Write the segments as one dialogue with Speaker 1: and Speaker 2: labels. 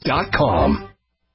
Speaker 1: BrightSideBen.com.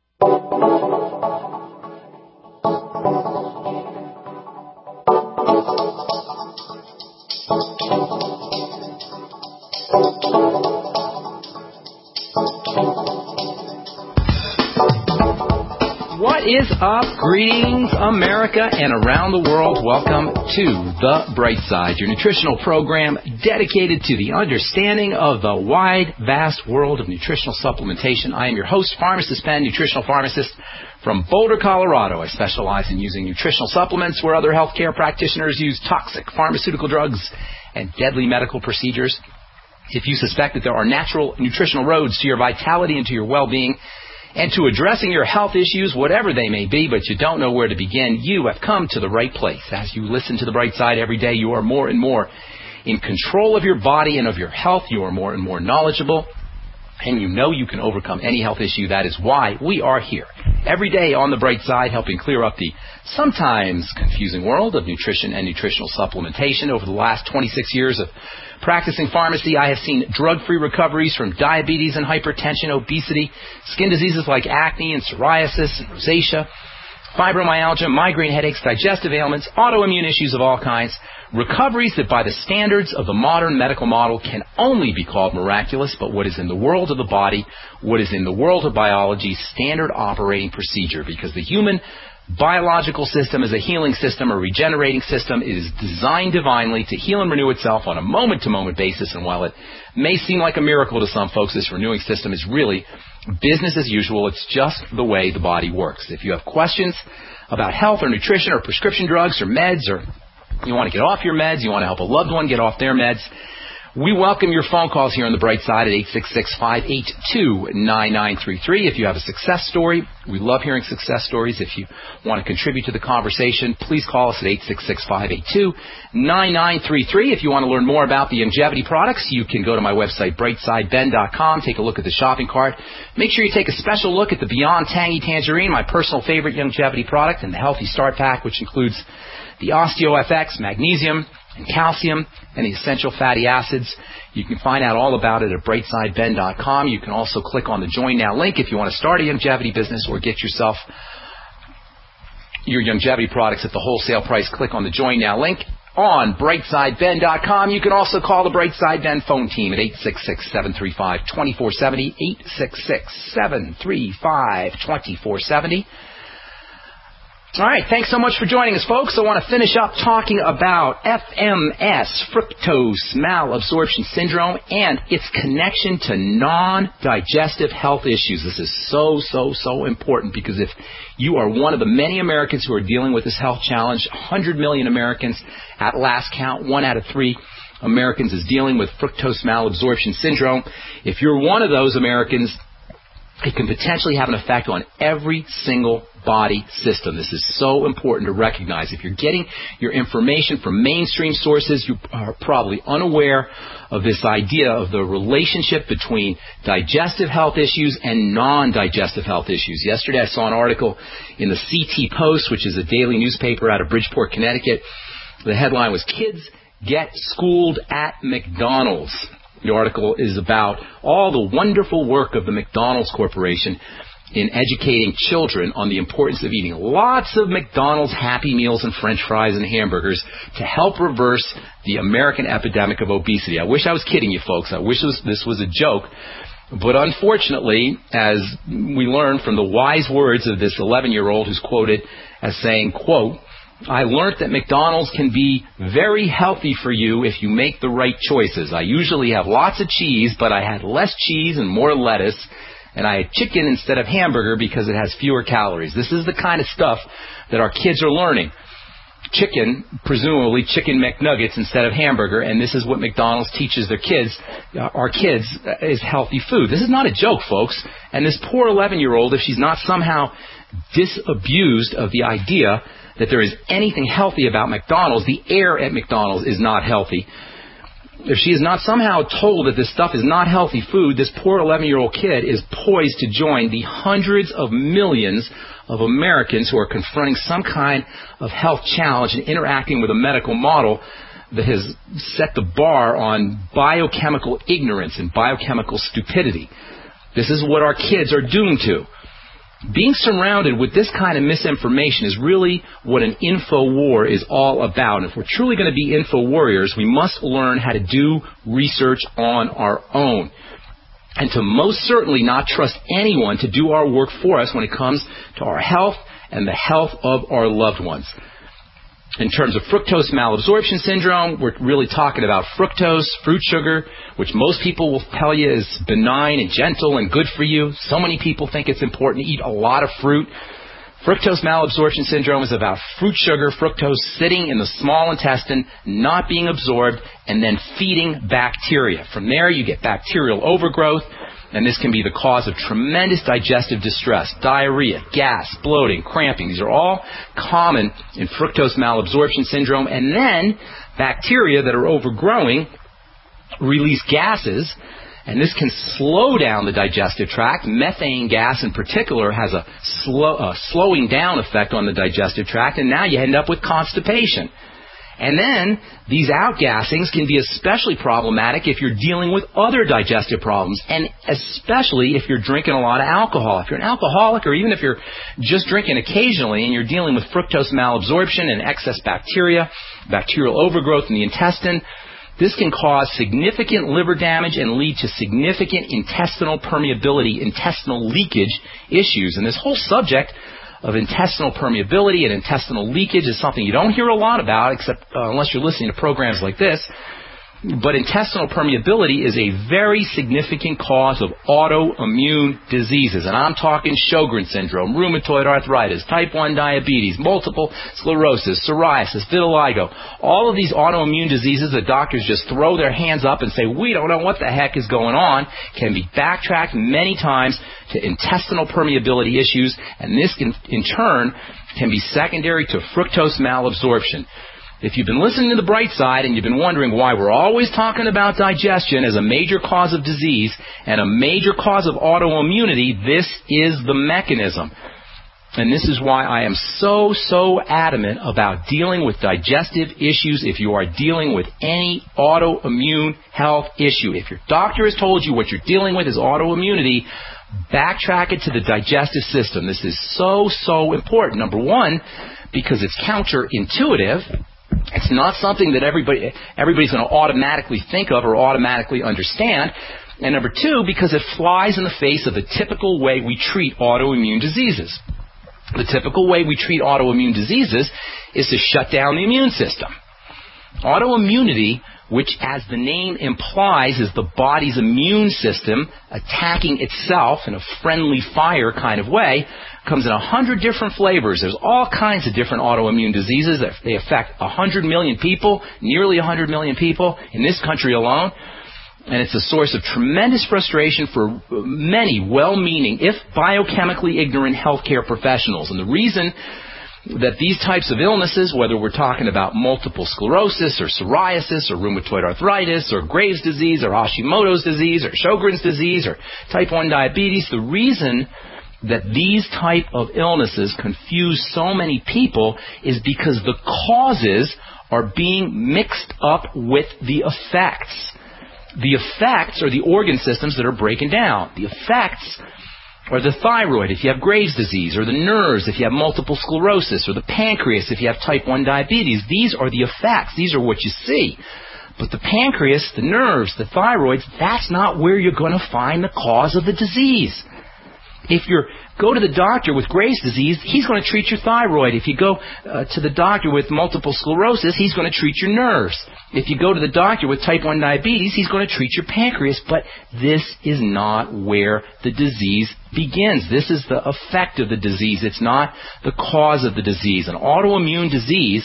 Speaker 2: What is up? Greetings, America and around the world. Welcome to The Bright Side, your nutritional program dedicated to the understanding of the wide, vast world of nutritional supplementation. I am your host, Pharmacist Ben, nutritional pharmacist from Boulder, Colorado. I specialize in using nutritional supplements where other healthcare practitioners use toxic pharmaceutical drugs and deadly medical procedures. If you suspect that there are natural nutritional roads to your vitality and to your well-being, and to addressing your health issues, whatever they may be, but you don't know where to begin, you have come to the right place. As you listen to The Bright Side every day, you are more and more in control of your body and of your health. You are more and more knowledgeable, and you know you can overcome any health issue. That is why we are here every day on The Bright Side, helping clear up the sometimes confusing world of nutrition and nutritional supplementation. Over the last 26 years of practicing pharmacy, I have seen drug-free recoveries from diabetes and hypertension, obesity, skin diseases like acne and psoriasis and rosacea, fibromyalgia, migraine headaches, digestive ailments, autoimmune issues of all kinds, recoveries that by the standards of the modern medical model can only be called miraculous, but what is in the world of the body, what is in the world of biology, standard operating procedure, because the human biological system is a healing system, a regenerating system. It is designed divinely to heal and renew itself on a moment-to-moment basis, and while it may seem like a miracle to some folks, this renewing system is really business as usual. It's just the way the body works. If you have questions about health or nutrition or prescription drugs or meds, or you want to get off your meds, you want to help a loved one get off their meds, we welcome your phone calls here on The Bright Side at 866-582-9933. If you have a success story, we love hearing success stories. If you want to contribute to the conversation, please call us at 866-582-9933. If you want to learn more about the Youngevity products, you can go to my website, BrightSideBen.com. Take a look at the shopping cart. Make sure you take a special look at the Beyond Tangy Tangerine, my personal favorite Youngevity product, and the Healthy Start Pack, which includes the OsteoFX, magnesium, and calcium, and the essential fatty acids. You can find out all about it at BrightSideBen.com. You can also click on the Join Now link if you want to start a Youngevity business or get yourself your Youngevity products at the wholesale price. Click on the Join Now link on BrightSideBen.com. You can also call the Bright Side Ben phone team at 866-735-2470, 866-735-2470. All right, thanks so much for joining us, folks. I want to finish up talking about FMS, fructose malabsorption syndrome, and its connection to non-digestive health issues. This is so important, because if you are one of the many Americans who are dealing with this health challenge, 100 million Americans at last count, 1 out of 3 Americans is dealing with fructose malabsorption syndrome. If you're one of those Americans, it can potentially have an effect on every single body system. This is so important to recognize. If you're getting your information from mainstream sources, you are probably unaware of this idea of the relationship between digestive health issues and non-digestive health issues. Yesterday I saw an article in the CT Post, which is a daily newspaper out of Bridgeport, Connecticut. The headline was, "Kids Get Schooled at McDonald's." The article is about all the wonderful work of the McDonald's Corporation in educating children on the importance of eating lots of McDonald's Happy Meals and French fries and hamburgers to help reverse the American epidemic of obesity. I wish I was kidding you, folks. I wish this was a joke. But unfortunately, as we learned from the wise words of this 11-year-old who's quoted as saying, quote, "I learned that McDonald's can be very healthy for you if you make the right choices. I usually have lots of cheese, but I had less cheese and more lettuce, and I had chicken instead of hamburger because it has fewer calories." This is the kind of stuff that our kids are learning. Chicken, presumably chicken McNuggets instead of hamburger, and this is what McDonald's teaches their kids, our kids, is healthy food. This is not a joke, folks. And this poor 11-year-old, if she's not somehow disabused of the idea that there is anything healthy about McDonald's, the air at McDonald's is not healthy. If she is not somehow told that this stuff is not healthy food, this poor 11-year-old kid is poised to join the hundreds of millions of Americans who are confronting some kind of health challenge and interacting with a medical model that has set the bar on biochemical ignorance and biochemical stupidity. This is what our kids are doomed to. Being surrounded with this kind of misinformation is really what an info war is all about. And if we're truly going to be info warriors, we must learn how to do research on our own. And to most certainly not trust anyone to do our work for us when it comes to our health and the health of our loved ones. In terms of fructose malabsorption syndrome, we're really talking about fructose, fruit sugar, which most people will tell you is benign and gentle and good for you. So many people think it's important to eat a lot of fruit. Fructose malabsorption syndrome is about fruit sugar, fructose, sitting in the small intestine, not being absorbed, and then feeding bacteria. From there, you get bacterial overgrowth, and this can be the cause of tremendous digestive distress, diarrhea, gas, bloating, cramping. These are all common in fructose malabsorption syndrome. And then bacteria that are overgrowing release gases, and this can slow down the digestive tract. Methane gas in particular has a slowing down effect on the digestive tract, and now you end up with constipation. And then these outgassings can be especially problematic if you're dealing with other digestive problems, and especially if you're drinking a lot of alcohol. If you're an alcoholic, or even if you're just drinking occasionally and you're dealing with fructose malabsorption and excess bacteria, bacterial overgrowth in the intestine, this can cause significant liver damage and lead to significant intestinal permeability, intestinal leakage issues. And this whole subject of intestinal permeability and intestinal leakage is something you don't hear a lot about, except unless you're listening to programs like this. But intestinal permeability is a very significant cause of autoimmune diseases. And I'm talking Sjogren's syndrome, rheumatoid arthritis, type 1 diabetes, multiple sclerosis, psoriasis, vitiligo. All of these autoimmune diseases that doctors just throw their hands up and say, we don't know what the heck is going on, can be backtracked many times to intestinal permeability issues. And this can, in turn, can be secondary to fructose malabsorption. If you've been listening to The Bright Side and you've been wondering why we're always talking about digestion as a major cause of disease and a major cause of autoimmunity, this is the mechanism. And this is why I am so adamant about dealing with digestive issues if you are dealing with any autoimmune health issue. If your doctor has told you what you're dealing with is autoimmunity, backtrack it to the digestive system. This is so important. Number one, because it's counterintuitive. It's not something that everybody's going to automatically think of or automatically understand. And number two, because it flies in the face of the typical way we treat autoimmune diseases. The typical way we treat autoimmune diseases is to shut down the immune system. Autoimmunity, which as the name implies is the body's immune system attacking itself in a friendly fire kind of way, comes in 100 different flavors. There's all kinds of different autoimmune diseases. They affect 100 million people, nearly 100 million people in this country alone. And it's a source of tremendous frustration for many well-meaning, if biochemically ignorant healthcare professionals. And the reason that these types of illnesses, whether we're talking about multiple sclerosis or psoriasis or rheumatoid arthritis or Graves' disease or Hashimoto's disease or Sjogren's disease or type 1 diabetes, the reason that these type of illnesses confuse so many people is because the causes are being mixed up with the effects. The effects are the organ systems that are breaking down. The effects or the thyroid if you have Graves' disease, or the nerves if you have multiple sclerosis, or the pancreas if you have type 1 diabetes. These are the effects. These are what you see. But the pancreas, the nerves, the thyroids, that's not where you're going to find the cause of the disease. If you go to the doctor with Graves' disease, he's going to treat your thyroid. If you go to the doctor with multiple sclerosis, he's going to treat your nerves. If you go to the doctor with type 1 diabetes, he's going to treat your pancreas. But this is not where the disease begins. This is the effect of the disease. It's not the cause of the disease. An autoimmune disease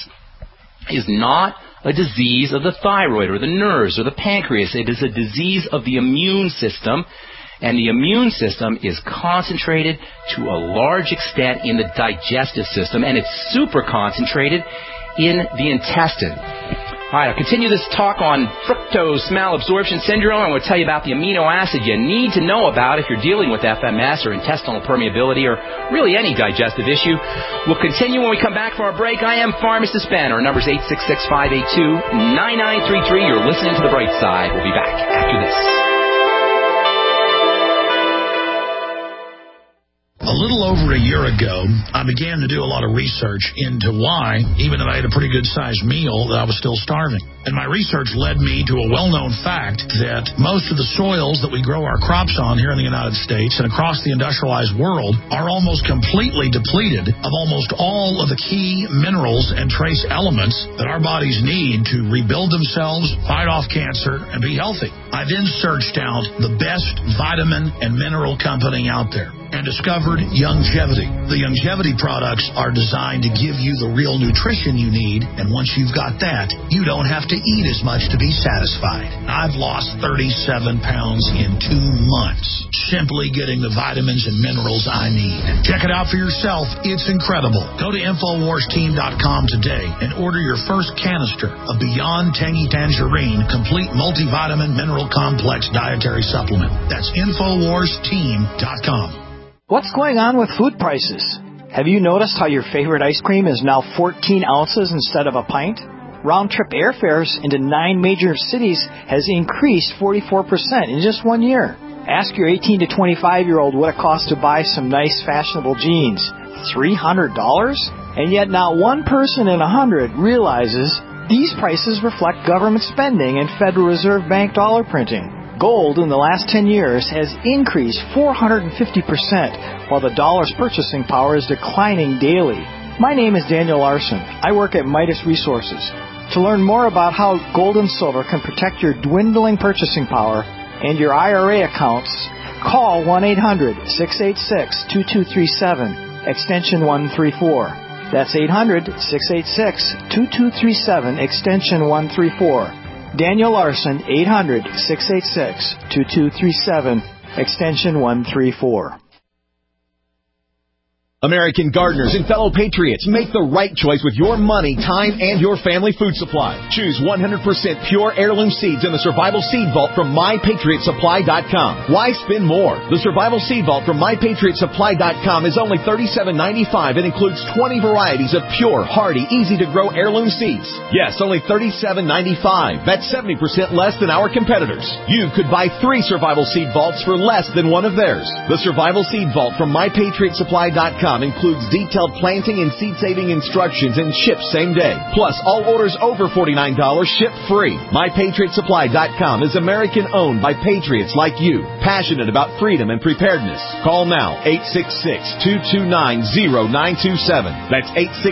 Speaker 2: is not a disease of the thyroid or the nerves or the pancreas. It is a disease of the immune system. And the immune system is concentrated to a large extent in the digestive system, and it's super concentrated in the intestine. All right, I'll continue this talk on fructose malabsorption syndrome. I'm going to tell you about the amino acid you need to know about if you're dealing with FMS or intestinal permeability or really any digestive issue. We'll continue when we come back from our break. I am Pharmacist Ben. Our number's 866-582-9933. You're listening to The Bright Side. We'll be back after this.
Speaker 1: little over a year ago, I began to do a lot of research into why, even though I had a pretty good-sized meal, that I was still starving. And my research led me to a well-known fact that most of the soils that we grow our crops on here in the United States and across the industrialized world are almost completely depleted of almost all of the key minerals and trace elements that our bodies need to rebuild themselves, fight off cancer, and be healthy. I then searched out the best vitamin and mineral company out there and discovered Youngevity. The Youngevity products are designed to give you the real nutrition you need, and once you've got that, you don't have to eat as much to be satisfied. I've lost 37 pounds in 2 months, simply getting the vitamins and minerals I need. Check it out for yourself. It's incredible. Go to InfoWarsTeam.com today and order your first canister of Beyond Tangy Tangerine Complete Multivitamin Mineral Complex Dietary Supplement. That's InfoWarsTeam.com.
Speaker 3: What's going on with food prices? Have you noticed how your favorite ice cream is now 14 ounces instead of a pint? Round-trip airfares into 9 major cities has increased 44% in just 1 year. Ask your 18 to 25-year-old what it costs to buy some nice, fashionable jeans. $300? And yet not one person in 100 realizes these prices reflect government spending and Federal Reserve Bank dollar printing. Gold in the last 10 years has increased 450%, while the dollar's purchasing power is declining daily. My name is Daniel Larson. I work at Midas Resources. To learn more about how gold and silver can protect your dwindling purchasing power and your IRA accounts, call 1-800-686-2237, extension 134. That's 800-686-2237, extension 134. Daniel Larson, 800-686-2237, extension 134.
Speaker 4: American gardeners and fellow patriots, make the right choice with your money, time, and your family food supply. Choose 100% pure heirloom seeds in the Survival Seed Vault from MyPatriotSupply.com. Why spend more? The Survival Seed Vault from MyPatriotSupply.com is only $37.95 and includes 20 varieties of pure, hardy, easy-to-grow heirloom seeds. Yes, only $37.95. That's 70% less than our competitors. You could buy 3 Survival Seed Vaults for less than one of theirs. The Survival Seed Vault from MyPatriotSupply.com includes detailed planting and seed-saving instructions and ships same day. Plus, all orders over $49 ship free. MyPatriotSupply.com is American-owned by patriots like you, passionate about freedom and preparedness. Call now, 866-229-0927. That's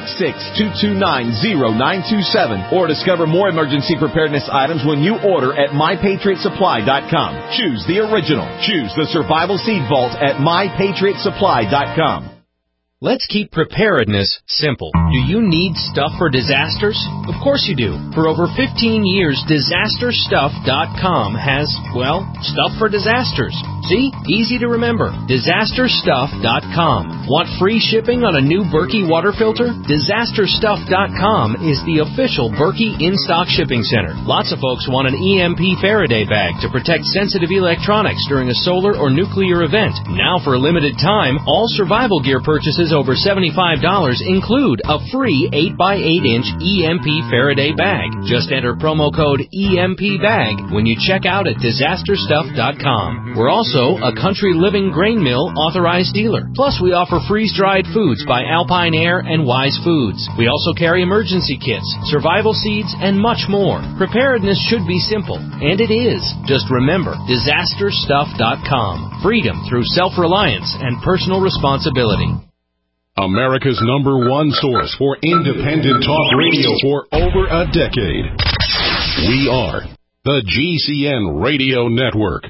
Speaker 4: 866-229-0927. Or discover more emergency preparedness items when you order at MyPatriotSupply.com. Choose the original. Choose the Survival Seed Vault at MyPatriotSupply.com.
Speaker 5: Let's keep preparedness simple. Do you need stuff for disasters? Of course you do. For over 15 years, DisasterStuff.com has, well, stuff for disasters. See? Easy to remember. DisasterStuff.com. Want free shipping on a new Berkey water filter? DisasterStuff.com is the official Berkey in-stock shipping center. Lots of folks want an EMP Faraday bag to protect sensitive electronics during a solar or nuclear event. Now, for a limited time, all survival gear purchases over $75 include a free 8x8-inch EMP Faraday bag. Just enter promo code EMPBAG when you check out at DisasterStuff.com. We're also a Country Living Grain Mill authorized dealer. Plus, we offer freeze-dried foods by Alpine Air and Wise Foods. We also carry emergency kits, survival seeds, and much more. Preparedness should be simple, and it is. Just remember, DisasterStuff.com. Freedom through self-reliance and personal responsibility.
Speaker 6: America's #1 source for independent talk radio for over a decade. We are the GCN Radio Network.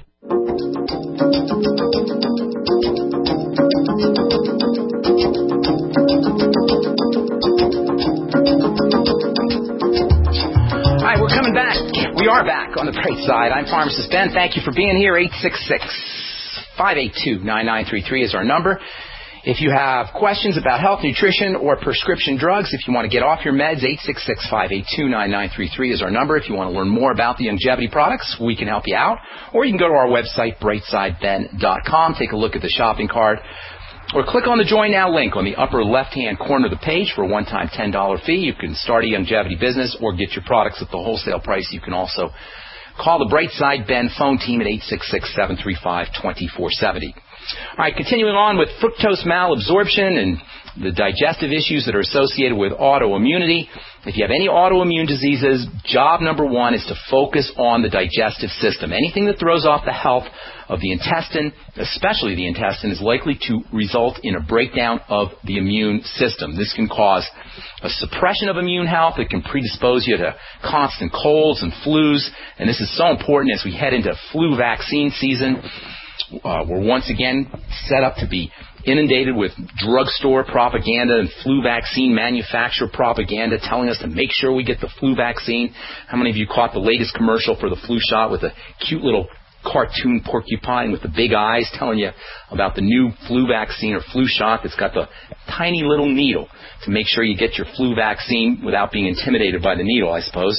Speaker 2: All right, we're coming back. We are back on the bright side. I'm Pharmacist Ben. Thank you for being here. 866-582-9933 is our number. If you have questions about health, nutrition, or prescription drugs, if you want to get off your meds, 866-582-9933 is our number. If you want to learn more about the Youngevity products, we can help you out. Or you can go to our website, brightsideben.com, take a look at the shopping cart, or click on the Join Now link on the upper left-hand corner of the page for a one-time $10 fee. You can start a Youngevity business or get your products at the wholesale price. You can also call the Brightside Ben phone team at 866-735-2470. All right, continuing on with fructose malabsorption and the digestive issues that are associated with autoimmunity. If you have any autoimmune diseases, job number one is to focus on the digestive system. Anything that throws off the health of the intestine, especially the intestine, is likely to result in a breakdown of the immune system. This can cause a suppression of immune health. It can predispose you to constant colds and flus. And this is so important as we head into flu vaccine season. We're once again set up to be inundated with drugstore propaganda and flu vaccine manufacturer propaganda telling us to make sure we get the flu vaccine. How many of you caught the latest commercial for the flu shot with a cute little cartoon porcupine with the big eyes telling you about the new flu vaccine or flu shot that's got the tiny little needle to make sure you get your flu vaccine without being intimidated by the needle, I suppose.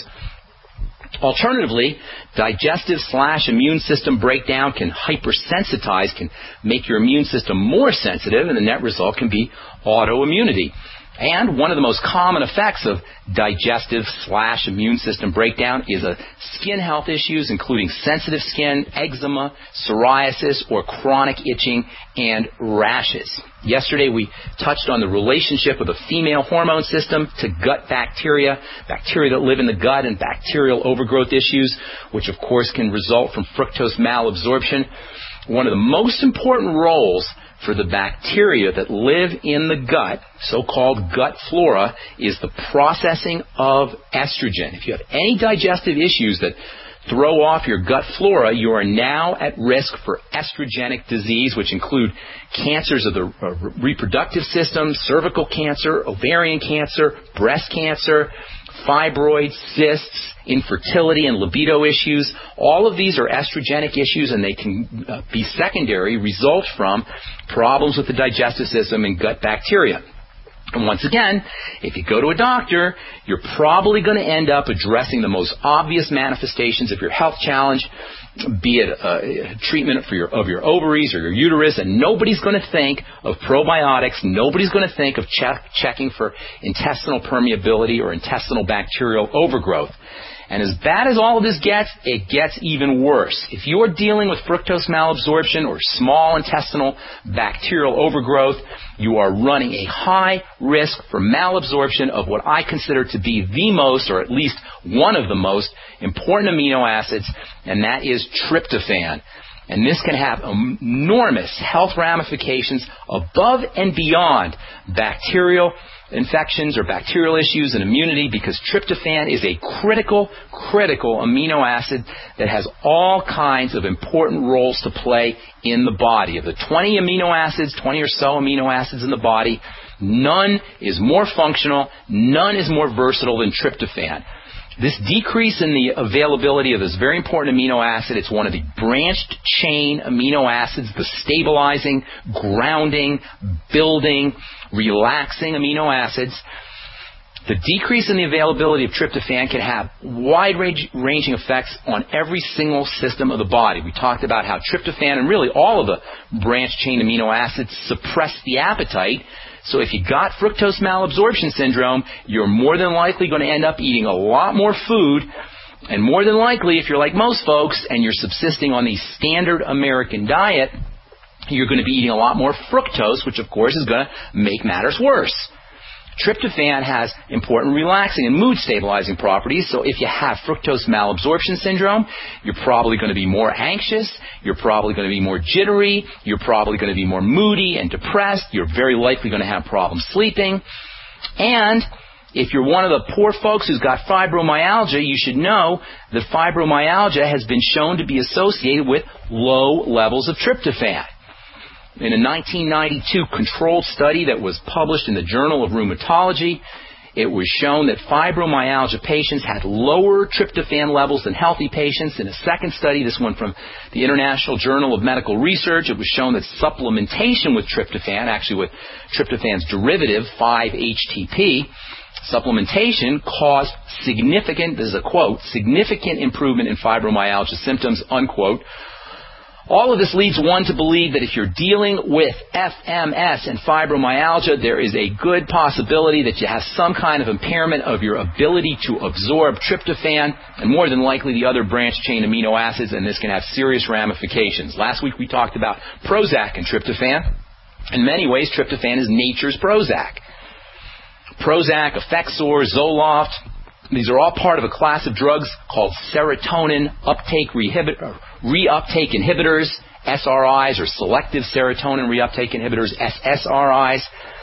Speaker 2: Alternatively, digestive/immune system breakdown can hypersensitize, can make your immune system more sensitive, and the net result can be autoimmunity. And one of the most common effects of digestive/immune system breakdown is skin health issues, including sensitive skin, eczema, psoriasis, or chronic itching and rashes. Yesterday we touched on the relationship of the female hormone system to gut bacteria that live in the gut, and bacterial overgrowth issues, which of course can result from fructose malabsorption. One of the most important roles for the bacteria that live in the gut, so-called gut flora, is the processing of estrogen. If you have any digestive issues that throw off your gut flora, you are now at risk for estrogenic disease, which include cancers of the reproductive system, cervical cancer, ovarian cancer, breast cancer, fibroids, cysts, infertility, and libido issues. All of these are estrogenic issues, and they can be secondary, result from problems with the digestive system and gut bacteria. And once again, if you go to a doctor, you're probably going to end up addressing the most obvious manifestations of your health challenge, be it a treatment of your ovaries or your uterus, and nobody's going to think of probiotics. Nobody's going to think of checking for intestinal permeability or intestinal bacterial overgrowth. And as bad as all of this gets, it gets even worse. If you are dealing with fructose malabsorption or small intestinal bacterial overgrowth, you are running a high risk for malabsorption of what I consider to be the most, or at least one of the most important amino acids, and that is tryptophan. And this can have enormous health ramifications above and beyond bacterial infections or bacterial issues and immunity, because tryptophan is a critical amino acid that has all kinds of important roles to play in the body. Of the 20 or so amino acids in the body, none is more functional, none is more versatile than tryptophan. This decrease in the availability of this very important amino acid, it's one of the branched chain amino acids, the stabilizing, grounding, building, relaxing amino acids. The decrease in the availability of tryptophan can have wide-ranging effects on every single system of the body. We talked about how tryptophan and really all of the branched chain amino acids suppress the appetite. So if you got fructose malabsorption syndrome, you're more than likely going to end up eating a lot more food. And more than likely, if you're like most folks and you're subsisting on the standard American diet, you're going to be eating a lot more fructose, which of course is going to make matters worse. Tryptophan has important relaxing and mood stabilizing properties, so if you have fructose malabsorption syndrome, you're probably going to be more anxious, you're probably going to be more jittery, you're probably going to be more moody and depressed, you're very likely going to have problems sleeping, and if you're one of the poor folks who's got fibromyalgia, you should know that fibromyalgia has been shown to be associated with low levels of tryptophan. In a 1992 controlled study that was published in the Journal of Rheumatology, it was shown that fibromyalgia patients had lower tryptophan levels than healthy patients. In a second study, this one from the International Journal of Medical Research, it was shown that supplementation with tryptophan, actually with tryptophan's derivative, 5-HTP, supplementation caused significant, this is a quote, significant improvement in fibromyalgia symptoms, unquote. All of this leads one to believe that if you're dealing with FMS and fibromyalgia, there is a good possibility that you have some kind of impairment of your ability to absorb tryptophan and more than likely the other branched-chain amino acids, and this can have serious ramifications. Last week we talked about Prozac and tryptophan. In many ways, tryptophan is nature's Prozac. Prozac, Effexor, Zoloft, these are all part of a class of drugs called serotonin reuptake inhibitors, SRIs, or selective serotonin reuptake inhibitors, SSRIs.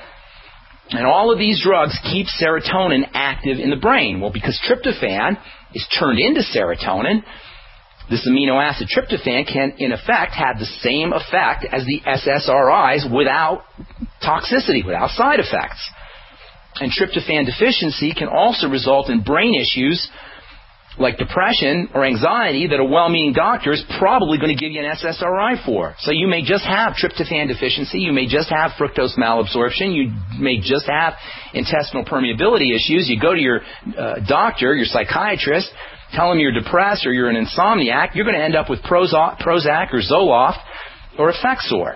Speaker 2: And all of these drugs keep serotonin active in the brain. Well, because tryptophan is turned into serotonin, this amino acid tryptophan can, in effect, have the same effect as the SSRIs without toxicity, without side effects. And tryptophan deficiency can also result in brain issues like depression or anxiety that a well-meaning doctor is probably going to give you an SSRI for. So you may just have tryptophan deficiency, you may just have fructose malabsorption, you may just have intestinal permeability issues. You go to your doctor, your psychiatrist, tell him you're depressed or you're an insomniac, you're going to end up with Prozac or Zoloft or Effexor.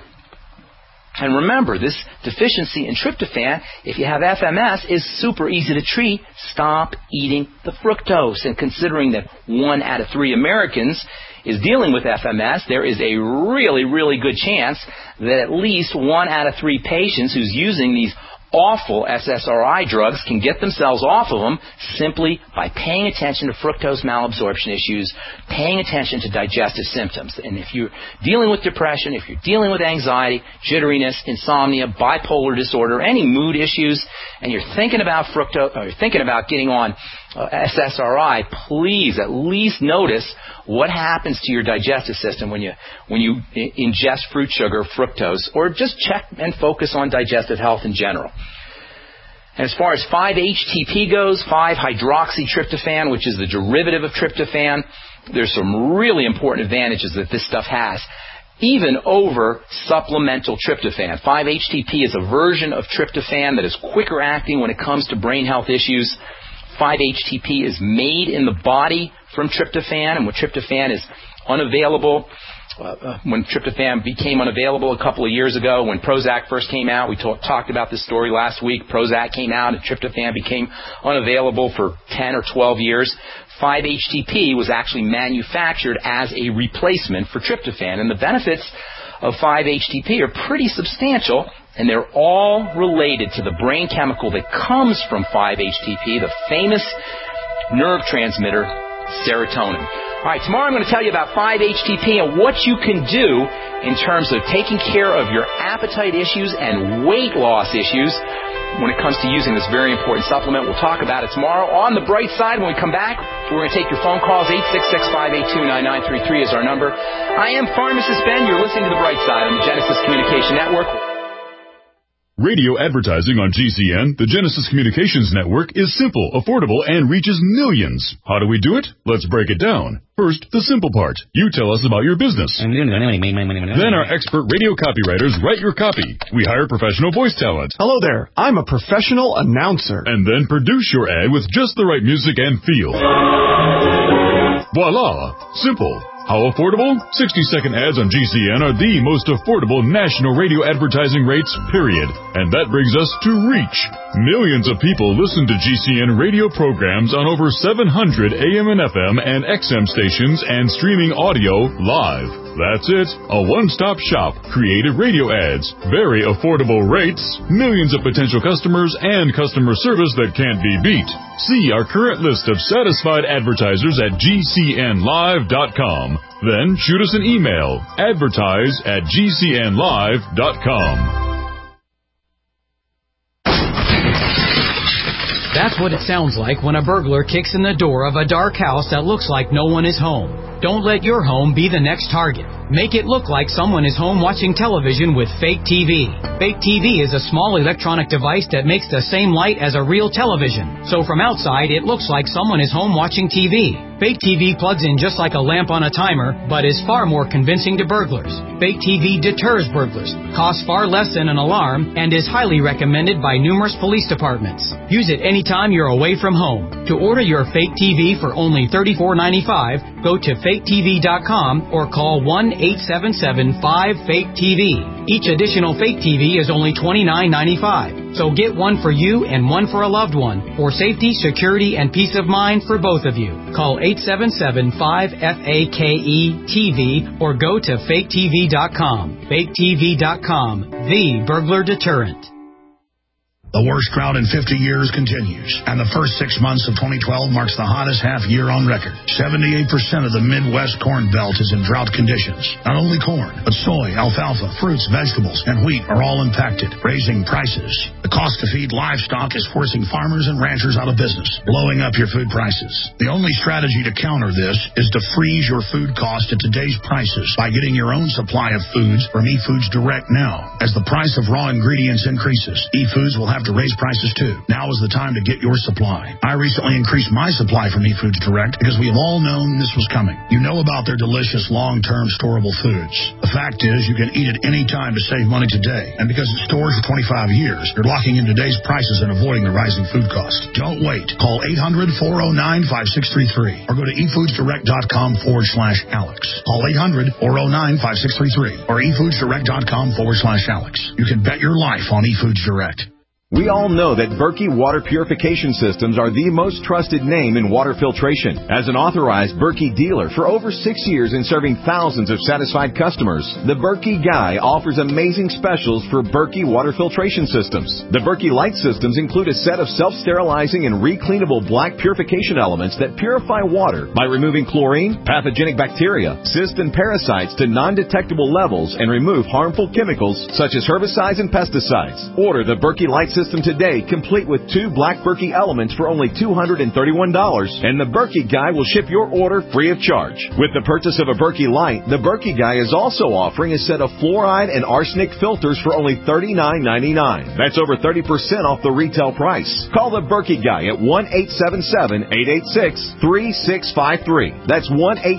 Speaker 2: And remember, this deficiency in tryptophan, if you have FMS, is super easy to treat. Stop eating the fructose. And considering that 1 out of 3 Americans is dealing with FMS, there is a really, really good chance that at least 1 out of 3 patients who's using these awful SSRI drugs can get themselves off of them simply by paying attention to fructose malabsorption issues, paying attention to digestive symptoms. And if you're dealing with depression, if you're dealing with anxiety, jitteriness, insomnia, bipolar disorder, any mood issues, and you're thinking about fructose, or you're thinking about getting on SSRI, please at least notice what happens to your digestive system when you ingest fruit sugar, fructose, or just check and focus on digestive health in general. And as far as 5-HTP goes, 5-hydroxytryptophan, which is the derivative of tryptophan, there's some really important advantages that this stuff has, even over supplemental tryptophan. 5-HTP is a version of tryptophan that is quicker acting when it comes to brain health issues. 5-HTP is made in the body from tryptophan, and when tryptophan is unavailable, when tryptophan became unavailable a couple of years ago, when Prozac first came out, we talked about this story last week. Prozac came out and tryptophan became unavailable for 10 or 12 years. 5-HTP was actually manufactured as a replacement for tryptophan, and the benefits of 5-HTP are pretty substantial, and they're all related to the brain chemical that comes from 5-HTP, the famous nerve transmitter, serotonin. All right, tomorrow I'm going to tell you about 5-HTP and what you can do in terms of taking care of your appetite issues and weight loss issues when it comes to using this very important supplement. We'll talk about it tomorrow. On the bright side, when we come back, we're going to take your phone calls. 866-582-9933 is our number. I am Pharmacist Ben. You're listening to The Bright Side on the Genesis Communication Network.
Speaker 7: Radio advertising on GCN, the Genesis Communications Network, is simple, affordable, and reaches millions. How do we do it? Let's break it down. First, the simple part. You tell us about your business. Then our expert radio copywriters write your copy. We hire professional voice talent.
Speaker 8: Hello there. I'm a professional announcer.
Speaker 7: And then produce your ad with just the right music and feel. Voila! Simple. How affordable? 60-second ads on GCN are the most affordable national radio advertising rates, period. And that brings us to reach. Millions of people listen to GCN radio programs on over 700 AM and FM and XM stations and streaming audio live. That's it. A one-stop shop. Creative radio ads. Very affordable rates. Millions of potential customers and customer service that can't be beat. See our current list of satisfied advertisers at GCNlive.com. Then shoot us an email, advertise@GCNlive.com.
Speaker 9: That's what it sounds like when a burglar kicks in the door of a dark house that looks like no one is home. Don't let your home be the next target. Make it look like someone is home watching television with Fake TV. Fake TV is a small electronic device that makes the same light as a real television. So from outside, it looks like someone is home watching TV. Fake TV plugs in just like a lamp on a timer, but is far more convincing to burglars. Fake TV deters burglars, costs far less than an alarm, and is highly recommended by numerous police departments. Use it anytime you're away from home. To order your Fake TV for only $34.95, go to faketv.com or call 1-877-5-FAKE-TV. Each additional Fake TV is only $29.95. So get one for you and one for a loved one for safety, security, and peace of mind for both of you. Call 877-5-FAKE-TV or go to faketv.com. faketv.com, the burglar deterrent.
Speaker 1: The worst drought in 50 years continues, and the first 6 months of 2012 marks the hottest half year on record. 78% of the Midwest Corn Belt is in drought conditions. Not only corn, but soy, alfalfa, fruits, vegetables, and wheat are all impacted, raising prices. The cost to feed livestock is forcing farmers and ranchers out of business, blowing up your food prices. The only strategy to counter this is to freeze your food cost at today's prices by getting your own supply of foods from eFoods Direct now. As the price of raw ingredients increases, eFoods will have to raise prices too. Now is the time to get your supply. I recently increased my supply from eFoods Direct because we have all known this was coming. You know about their delicious long-term storable foods. The fact is you can eat it any time to save money today. And because it stores for 25 years, you're locking in today's prices and avoiding the rising food costs. Don't wait. Call 800-409-5633 or go to efoodsdirect.com/Alex. Call 800-409-5633 or efoodsdirect.com/Alex. You can bet your life on eFoods Direct.
Speaker 4: We all know that Berkey Water Purification Systems are the most trusted name in water filtration. As an authorized Berkey dealer for over 6 years and serving thousands of satisfied customers, the Berkey Guy offers amazing specials for Berkey Water Filtration Systems. The Berkey Light Systems include a set of self-sterilizing and recleanable black purification elements that purify water by removing chlorine, pathogenic bacteria, cysts, and parasites to non-detectable levels and remove harmful chemicals such as herbicides and pesticides. Order the Berkey Light System today, complete with 2 black Berkey elements for only $231, and the Berkey Guy will ship your order free of charge. With the purchase of a Berkey Light, the Berkey Guy is also offering a set of fluoride and arsenic filters for only $39.99. That's over 30% off the retail price. Call the Berkey Guy at 1-877-886-3653. That's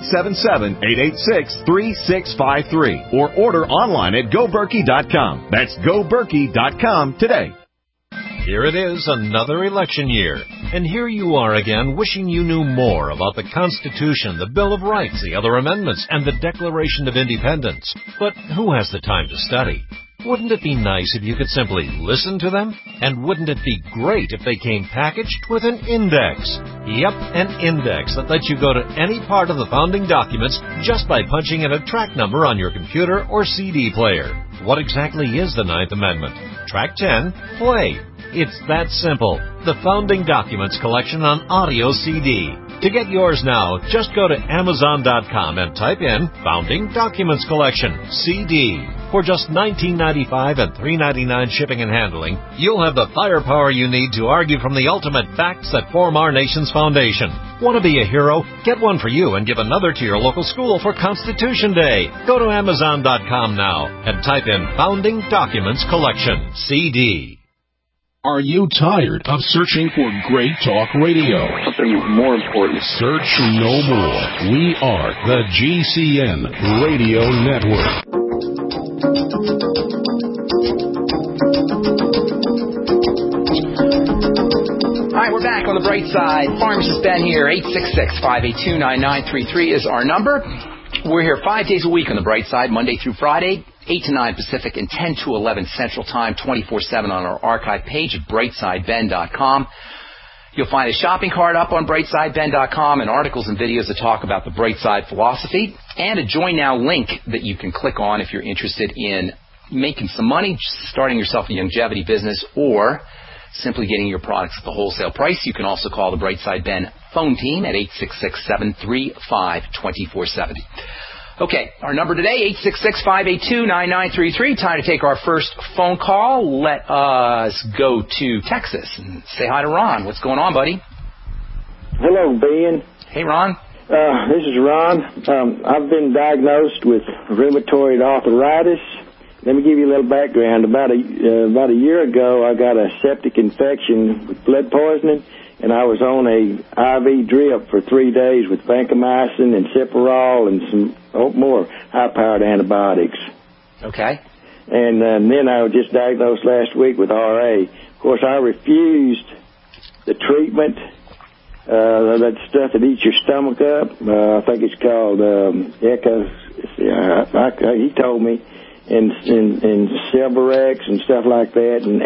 Speaker 4: 1-877-886-3653. Or order online at GoBerkey.com. That's GoBerkey.com today.
Speaker 10: Here it is, another election year. And here you are again, wishing you knew more about the Constitution, the Bill of Rights, the other amendments, and the Declaration of Independence. But who has the time to study? Wouldn't it be nice if you could simply listen to them? And wouldn't it be great if they came packaged with an index? Yep, an index that lets you go to any part of the founding documents just by punching in a track number on your computer or CD player. What exactly is the Ninth Amendment? Track 10, play. It's that simple. The Founding Documents Collection on audio CD. To get yours now, just go to Amazon.com and type in Founding Documents Collection, CD. For just $19.95 and $3.99 shipping and handling, you'll have the firepower you need to argue from the ultimate facts that form our nation's foundation. Want to be a hero? Get one for you and give another to your local school for Constitution Day. Go to Amazon.com now and type in Founding Documents Collection, CD.
Speaker 6: Are you tired of searching for great talk radio?
Speaker 11: Something more important.
Speaker 6: Search no more. We are the GCN Radio Network.
Speaker 2: All right, we're back on the bright side. Pharmacist Ben here. 866-582-9933 is our number. We're here 5 days a week on the bright side, Monday through Friday, 8 to 9 Pacific and 10 to 11 Central Time, 24/7 on our archive page at brightsideben.com. You'll find a shopping cart up on brightsideben.com and articles and videos that talk about the bright side philosophy, and a Join Now link that you can click on if you're interested in making some money, starting yourself a longevity business, or simply getting your products at the wholesale price. You can also call the Brightside Ben phone team at 866-735-2470. Okay, our number today, 866-582-9933. Time to take our first phone call. Let us go to Texas and say hi to Ron. What's going on, buddy?
Speaker 12: Hello, Ben.
Speaker 2: Hey, Ron.
Speaker 12: This is Ron. I've been diagnosed with rheumatoid arthritis. Let me give you a little background. About a year ago, I got a septic infection with blood poisoning, and I was on a IV drip for 3 days with vancomycin and Cipro and some more high-powered antibiotics.
Speaker 2: Okay.
Speaker 12: And then I was just diagnosed last week with RA. Of course, I refused the treatment, that stuff that eats your stomach up. I think it's called Echo. He told me, and Silverex and stuff like that, and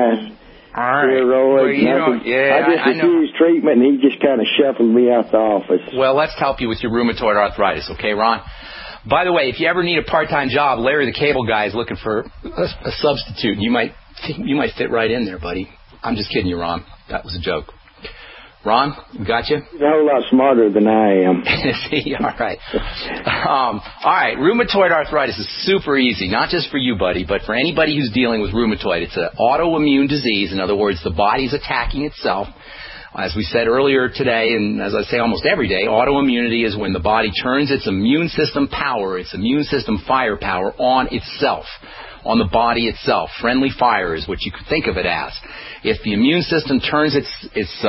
Speaker 12: steroids.
Speaker 2: Well,
Speaker 12: I just refused treatment, and he just kind of shuffled me out the office.
Speaker 2: Well, let's help you with your rheumatoid arthritis, okay, Ron? By the way, if you ever need a part-time job, Larry the Cable Guy is looking for a substitute. You might fit right in there, buddy. I'm just kidding you, Ron. That was a joke. Ron, we got you?
Speaker 12: He's a whole lot smarter than I am.
Speaker 2: See, all right. All right, rheumatoid arthritis is super easy, not just for you, buddy, but for anybody who's dealing with rheumatoid. It's an autoimmune disease. In other words, the body's attacking itself. As we said earlier today, and as I say almost every day, autoimmunity is when the body turns its immune system power, its immune system firepower on itself, on the body itself. Friendly fire is what you could think of it as. If the immune system turns its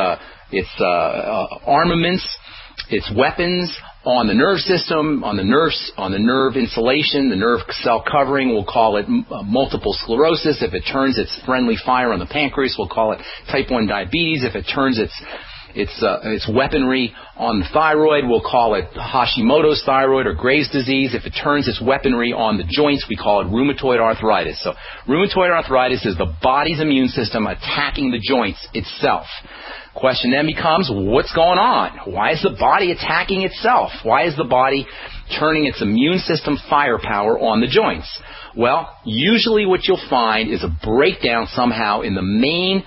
Speaker 2: armaments, its weapons on the nerve system, on the nerve insulation, the nerve cell covering, we'll call it multiple sclerosis. If it turns its friendly fire on the pancreas, we'll call it type 1 diabetes. If it turns its weaponry on the thyroid, we'll call it Hashimoto's thyroid or Graves' disease. If it turns its weaponry on the joints, we call it rheumatoid arthritis. So rheumatoid arthritis is the body's immune system attacking the joints itself. Question then becomes, what's going on? Why is the body attacking itself? Why is the body turning its immune system firepower on the joints? Well, usually what you'll find is a breakdown somehow in the main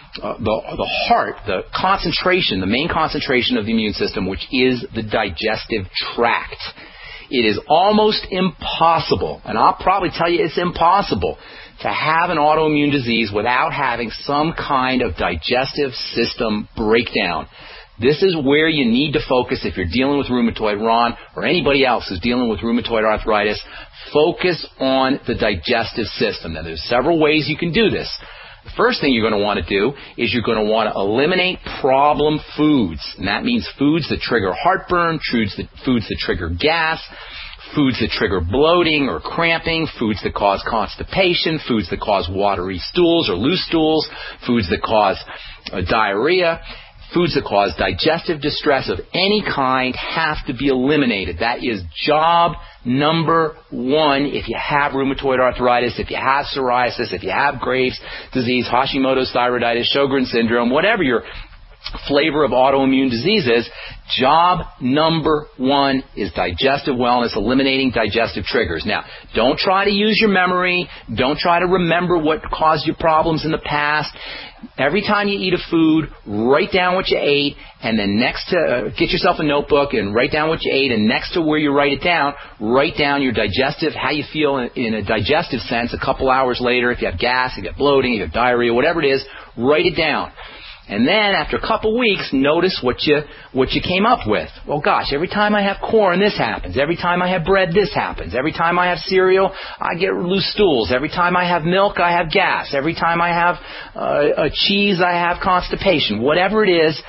Speaker 2: the heart, the main concentration of the immune system, which is the digestive tract. It is almost impossible, and I'll probably tell you it's impossible, to have an autoimmune disease without having some kind of digestive system breakdown. This is where you need to focus if you're dealing with rheumatoid, Ron, or anybody else who's dealing with rheumatoid arthritis. Focus on the digestive system. Now, there's several ways you can do this. The first thing you're going to want to do is you're going to want to eliminate problem foods. And that means foods that trigger heartburn, foods that trigger gas, foods that trigger bloating or cramping, foods that cause constipation, foods that cause watery stools or loose stools, foods that cause diarrhea. Foods that cause digestive distress of any kind have to be eliminated. That is job number one if you have rheumatoid arthritis, if you have psoriasis, if you have Graves' disease, Hashimoto's thyroiditis, Sjogren's syndrome, whatever your flavor of autoimmune disease is. Job number one is digestive wellness, eliminating digestive triggers. Now, don't try to use your memory. Don't try to remember what caused you problems in the past. Every time you eat a food, write down what you ate, and then get yourself a notebook and write down what you ate, and next to where you write down your digestive, how you feel in a digestive sense a couple hours later. If you have gas, if you have bloating, if you have diarrhea, whatever it is, write it down. And then after a couple weeks, notice what you came up with. Well, gosh, every time I have corn, this happens. Every time I have bread, this happens. Every time I have cereal, I get loose stools. Every time I have milk, I have gas. Every time I have a cheese, I have constipation. Whatever it is,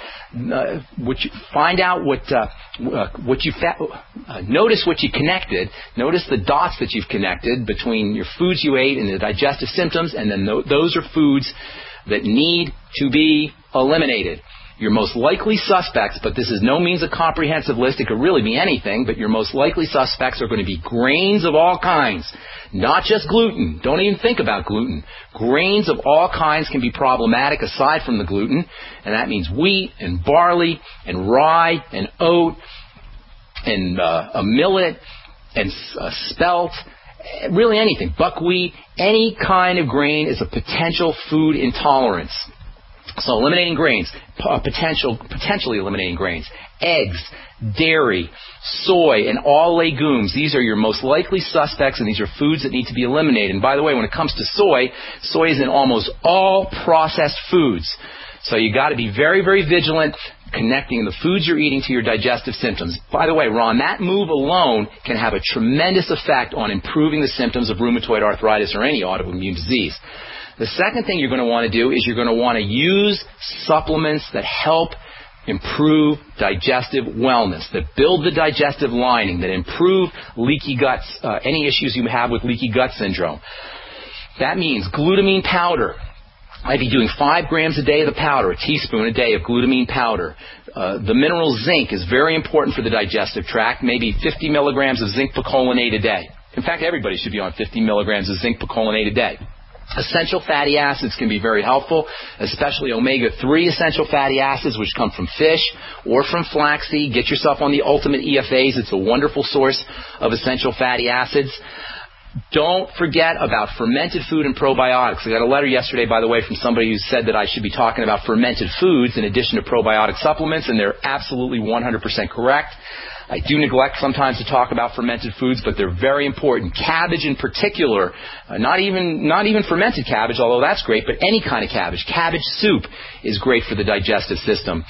Speaker 2: find out notice what you connected. Notice the dots that you've connected between your foods you ate and the digestive symptoms, and then those are foods that need to be eliminated. Your most likely suspects, but this is no means a comprehensive list, it could really be anything, but your most likely suspects are going to be grains of all kinds, not just gluten. Don't even think about gluten. Grains of all kinds can be problematic aside from the gluten, and that means wheat and barley and rye and oat and a millet and spelt. Really anything, buckwheat, any kind of grain is a potential food intolerance. So eliminating grains, potentially eliminating grains, eggs, dairy, soy, and all legumes. These are your most likely suspects, and these are foods that need to be eliminated. And by the way, when it comes to soy is in almost all processed foods. So you got to be very, very vigilant connecting the foods you're eating to your digestive symptoms. By the way, Ron, that move alone can have a tremendous effect on improving the symptoms of rheumatoid arthritis or any autoimmune disease. The second thing you're going to want to do is you're going to want to use supplements that help improve digestive wellness, that build the digestive lining, that improve leaky guts, any issues you have with leaky gut syndrome. That means glutamine powder, I'd be doing 5 grams a day of the powder, a teaspoon a day of glutamine powder. The mineral zinc is very important for the digestive tract, maybe 50 milligrams of zinc picolinate a day. In fact, everybody should be on 50 milligrams of zinc picolinate a day. Essential fatty acids can be very helpful, especially omega-3 essential fatty acids, which come from fish or from flaxseed. Get yourself on the Ultimate EFAs. It's a wonderful source of essential fatty acids. Don't forget about fermented food and probiotics. I got a letter yesterday, by the way, from somebody who said that I should be talking about fermented foods in addition to probiotic supplements, and they're absolutely 100% correct. I do neglect sometimes to talk about fermented foods, but they're very important. Cabbage in particular, not even fermented cabbage, although that's great, but any kind of cabbage. Cabbage soup is great for the digestive system.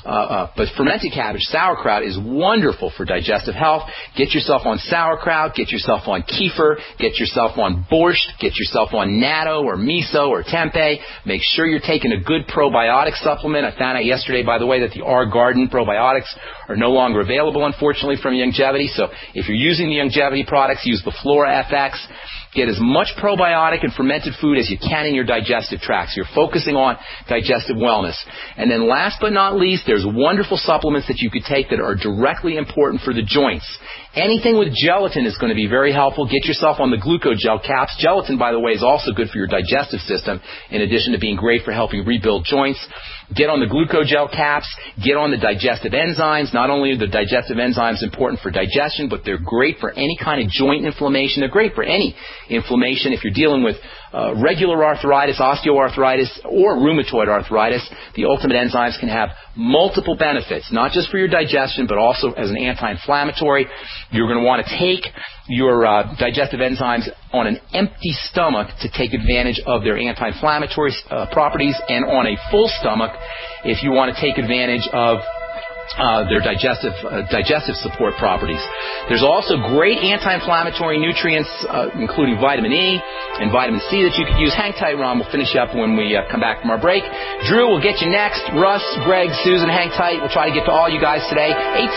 Speaker 2: But fermented cabbage, sauerkraut, is wonderful for digestive health. Get yourself on sauerkraut, get yourself on kefir, get yourself on borscht, get yourself on natto or miso or tempeh. Make sure you're taking a good probiotic supplement. I found out yesterday, by the way, that the R-Garden probiotics are no longer available, unfortunately, from Youngevity. So if you're using the Youngevity products, use the Flora FX. Get as much probiotic and fermented food as you can in your digestive tract. So you're focusing on digestive wellness. And then last but not least, there's wonderful supplements that you could take that are directly important for the joints. Anything with gelatin is going to be very helpful. Get yourself on the glucogel caps. Gelatin, by the way, is also good for your digestive system, in addition to being great for helping rebuild joints. Get on the glucogel caps. Get on the digestive enzymes. Not only are the digestive enzymes important for digestion, but they're great for any kind of joint inflammation. They're great for any inflammation. If you're dealing with regular arthritis, osteoarthritis, or rheumatoid arthritis, the Ultimate enzymes can have multiple benefits, not just for your digestion, but also as an anti-inflammatory. You're going to want to take your digestive enzymes on an empty stomach to take advantage of their anti-inflammatory properties, and on a full stomach if you want to take advantage of their digestive support properties. There's also great anti-inflammatory nutrients, including vitamin E and vitamin C that you could use. Hang tight, Ron. We'll finish up when we come back from our break. Drew will get you next. Russ, Greg, Susan, hang tight. We'll try to get to all you guys today.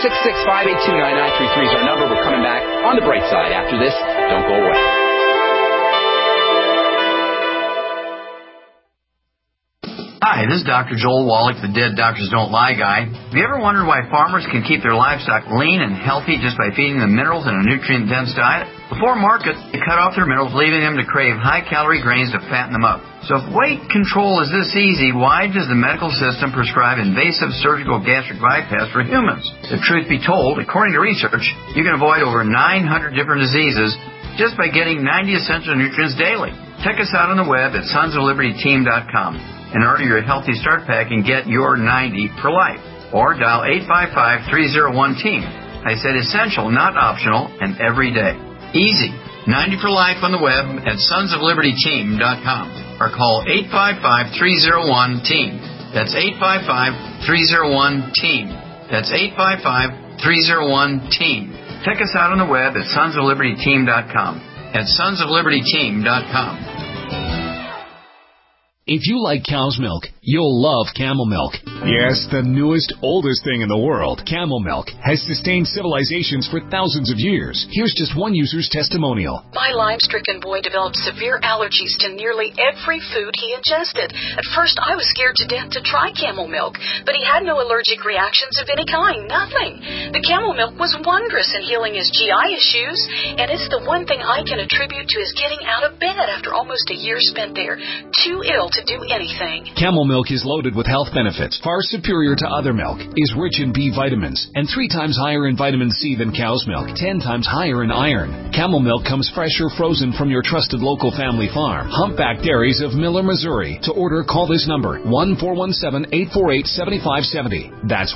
Speaker 2: 866-582-9933 is our number. We're coming back on the bright side after this. Don't go away.
Speaker 11: Hi, this is Dr. Joel Wallach, the Dead Doctors Don't Lie guy. Have you ever wondered why farmers can keep their livestock lean and healthy just by feeding them minerals in a nutrient-dense diet? Before market, they cut off their minerals, leaving them to crave high-calorie grains to fatten them up. So if weight control is this easy, why does the medical system prescribe invasive surgical gastric bypass for humans? The truth be told, according to research, you can avoid over 900 different diseases just by getting 90 essential nutrients daily. Check us out on the web at sonsoflibertyteam.com. and order your Healthy Start Pack and get your 90 for life. Or dial 855-301-TEAM. I said essential, not optional, and every day. Easy. 90 for life on the web at sonsoflibertyteam.com. Or call 855-301-TEAM. That's 855-301-TEAM. That's 855-301-TEAM. Check us out on the web at sonsoflibertyteam.com. At sonsoflibertyteam.com.
Speaker 13: If you like cow's milk, you'll love Camel Milk.
Speaker 14: Yes, the newest, oldest thing in the world, Camel Milk, has sustained civilizations for thousands of years. Here's just one user's testimonial.
Speaker 15: My Lyme-stricken boy developed severe allergies to nearly every food he ingested. At first, I was scared to death to try Camel Milk, but he had no allergic reactions of any kind, nothing. The Camel Milk was wondrous in healing his GI issues, and it's the one thing I can attribute to his getting out of bed after almost a year spent there, too ill to do anything.
Speaker 13: Camel Milk is loaded with health benefits, far superior to other milk, is rich in B vitamins, and 3 times higher in vitamin C than cow's milk, 10 times higher in iron. Camel Milk comes fresh or frozen from your trusted local family farm. Humpback Dairies of Miller, Missouri. To order, call this number, 1-417-848-7570. That's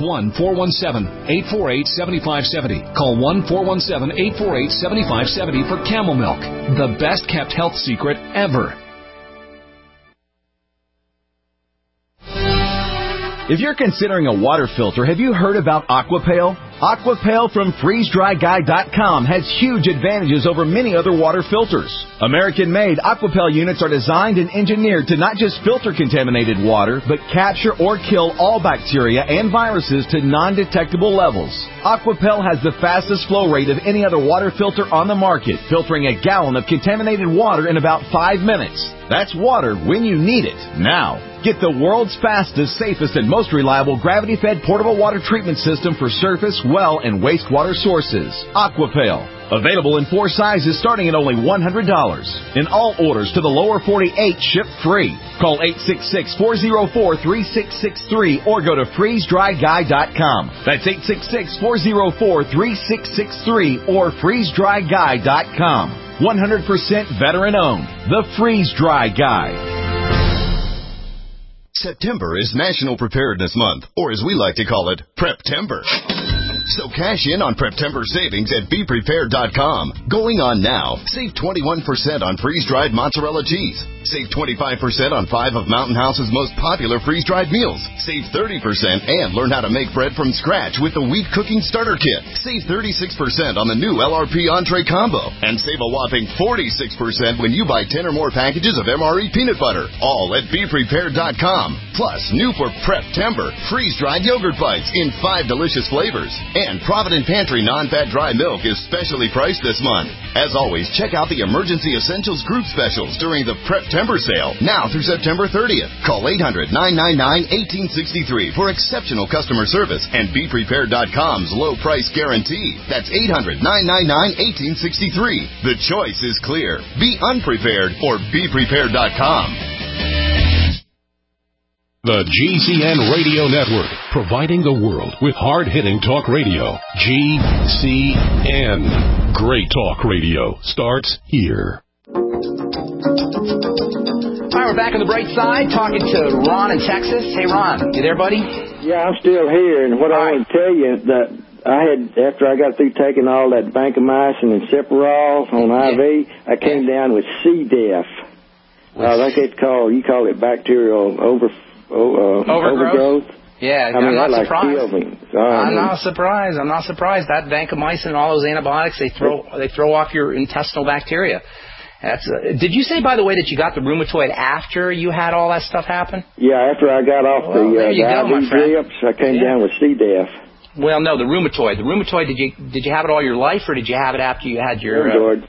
Speaker 13: 1-417-848-7570. Call 1-417-848-7570 for Camel Milk, the best kept health secret ever.
Speaker 4: If you're considering a water filter, have you heard about Aquapale? Aquapale from FreezeDryGuy.com has huge advantages over many other water filters. American-made Aquapale units are designed and engineered to not just filter contaminated water, but capture or kill all bacteria and viruses to non-detectable levels. Aquapale has the fastest flow rate of any other water filter on the market, filtering a gallon of contaminated water in about 5 minutes. That's water when you need it, now. Get the world's fastest, safest, and most reliable gravity-fed portable water treatment system for surface, well, and wastewater sources. Aquapail. Available in 4 sizes starting at only $100. And all orders to the lower 48 ship free. Call 866-404-3663 or go to freezedryguy.com. That's 866-404-3663 or freezedryguy.com. 100% veteran owned. The Freeze Dry Guy.
Speaker 16: September is National Preparedness Month, or as we like to call it, Prep-tember. So cash in on Prep-tember savings at BePrepared.com. Going on now. Save 21% on freeze-dried mozzarella cheese. Save 25% on 5 of Mountain House's most popular freeze-dried meals. Save 30% and learn how to make bread from scratch with the Wheat Cooking Starter Kit. Save 36% on the new LRP Entree Combo. And save a whopping 46% when you buy 10 or more packages of MRE peanut butter. All at BePrepared.com. Plus, new for Prep-tember, freeze-dried yogurt bites in 5 delicious flavors. And Provident Pantry non-fat dry milk is specially priced this month. As always, check out the Emergency Essentials group specials during the Prep-tember sale, now through September 30th. Call 800-999-1863 for exceptional customer service and BePrepared.com's low price guarantee. That's 800-999-1863. The choice is clear. Be unprepared or BePrepared.com.
Speaker 6: The GCN Radio Network, providing the world with hard-hitting talk radio. GCN. Great talk radio starts here.
Speaker 2: All right, we're back on the bright side, talking to Ron in Texas. Hey, Ron, you there, buddy?
Speaker 12: Yeah, I'm still here, and what I want to tell you, that I had, after I got through taking all that vancomycin and Cipro on IV, I came down with C. diff. I think it's called, you call it bacterial overgrowth.
Speaker 2: Yeah,
Speaker 12: I mean,
Speaker 2: I'm not surprised.
Speaker 12: Killed me.
Speaker 2: I'm not surprised. That vancomycin and all those antibiotics, they throw off your intestinal bacteria. Did you say, by the way, that you got the rheumatoid after you had all that stuff happen?
Speaker 12: Yeah, after I got off the IV drips, I came down with C. diff.
Speaker 2: Well, no, the rheumatoid. The rheumatoid, did you have it all your life, or did you have it after you had your...
Speaker 12: Rheumatoid.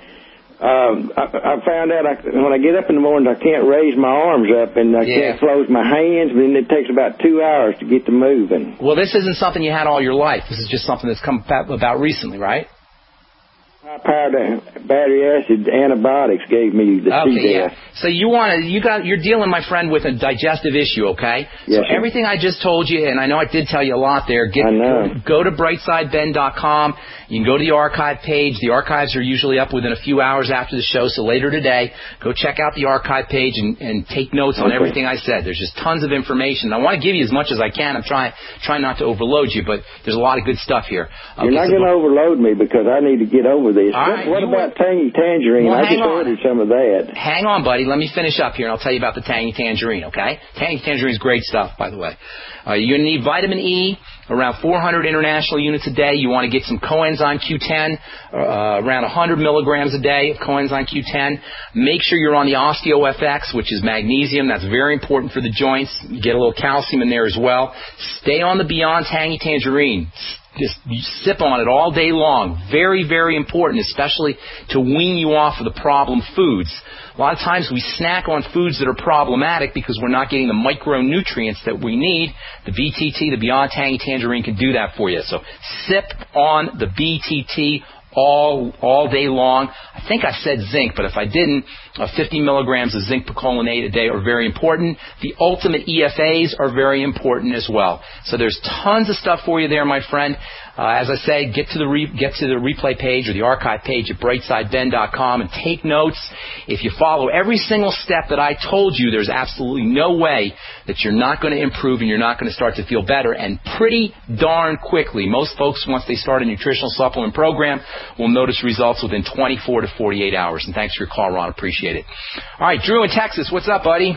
Speaker 12: I found out when I get up in the morning, I can't raise my arms up and I can't close my hands, but then it takes about 2 hours to get to moving.
Speaker 2: Well, this isn't something you had all your life. This is just something that's come about recently, right?
Speaker 12: High-powered battery acid antibiotics gave me the C. diff.
Speaker 2: So you're dealing, my friend, with a digestive issue, okay?
Speaker 12: Yes,
Speaker 2: so everything I just told you, and I know I did tell you a lot there, go to brightsideben.com. You can go to the archive page. The archives are usually up within a few hours after the show, so later today, go check out the archive page and take notes on everything I said. There's just tons of information. I want to give you as much as I can. I'm trying not to overload you, but there's a lot of good stuff here.
Speaker 12: You're not going to overload me because I need to get over this. What about Tangy Tangerine?
Speaker 2: Well,
Speaker 12: I just ordered some of that.
Speaker 2: Hang on, buddy. Let me finish up here, and I'll tell you about the Tangy Tangerine, okay? Tangy Tangerine is great stuff, by the way. You're going to need vitamin E, around 400 international units a day. You want to get some coenzyme Q10, around 100 milligrams a day of coenzyme Q10. Make sure you're on the OsteoFX, which is magnesium. That's very important for the joints. You get a little calcium in there as well. Stay on the Beyond Tangy Tangerine. Just sip on it all day long. Very, very important, especially to wean you off of the problem foods. A lot of times we snack on foods that are problematic because we're not getting the micronutrients that we need. The BTT, the Beyond Tangy Tangerine, can do that for you. So sip on the BTT all day long. I think I said zinc, but if I didn't, 50 milligrams of zinc picolinate a day are very important. The ultimate EFAs are very important as well. So there's tons of stuff for you there, my friend. As I say, get to the replay page or the archive page at brightsideben.com and take notes. If you follow every single step that I told you, there's absolutely no way that you're not going to improve and you're not going to start to feel better. And pretty darn quickly, most folks, once they start a nutritional supplement program, will notice results within 24 to 48 hours. And thanks for your call, Ron. Appreciate it. All right, Drew in Texas. What's up, buddy?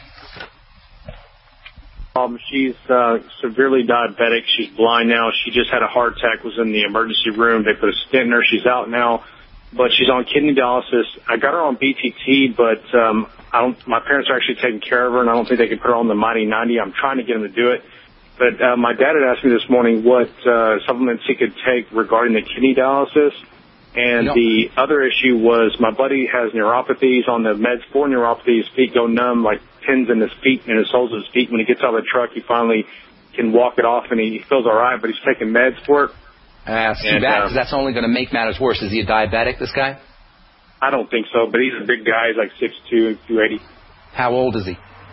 Speaker 17: She's severely diabetic. She's blind now. She just had a heart attack, was in the emergency room. They put a stent in her. She's out now, but she's on kidney dialysis. I got her on BTT, but my parents are actually taking care of her, and I don't think they can put her on the Mighty 90. I'm trying to get them to do it. But my dad had asked me this morning what supplements he could take regarding the kidney dialysis. And the other issue was my buddy has neuropathies on the meds for neuropathy. His feet go numb, like pins in his feet and his soles of his feet. When he gets out of the truck, he finally can walk it off, and he feels all right, but he's taking meds for it.
Speaker 2: That's too bad, because that's only going to make matters worse. Is he a diabetic, this guy?
Speaker 17: I don't think so, but he's a big guy. He's like 6'2", 280.
Speaker 2: How old is he?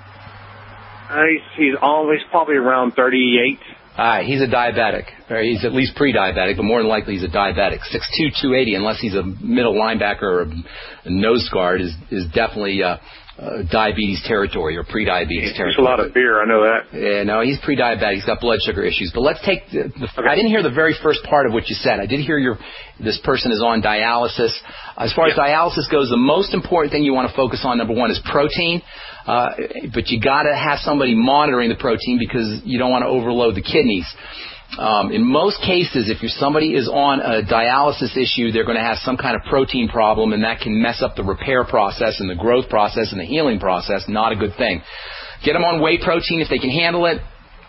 Speaker 17: He's probably around 38.
Speaker 2: He's a diabetic. Or he's at least pre-diabetic, but more than likely he's a diabetic. 6'2", 280, unless he's a middle linebacker or a nose guard, is definitely diabetes territory or pre-diabetes territory.
Speaker 17: There's a lot of beer, I know that.
Speaker 2: Yeah, no, he's pre-diabetic. He's got blood sugar issues. But let's take I didn't hear the very first part of what you said. I did hear this person is on dialysis. As far as dialysis goes, the most important thing you want to focus on, number one, is protein. But you got to have somebody monitoring the protein because you don't want to overload the kidneys. In most cases, if somebody is on a dialysis issue, they're going to have some kind of protein problem, and that can mess up the repair process and the growth process and the healing process. Not a good thing. Get them on whey protein if they can handle it.